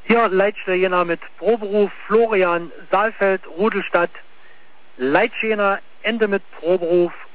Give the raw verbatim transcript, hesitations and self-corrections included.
Hier Leitsteiner mit Proberuf Florian Saalfeld, Rudelstadt. Leitschener Ende mit Proberuf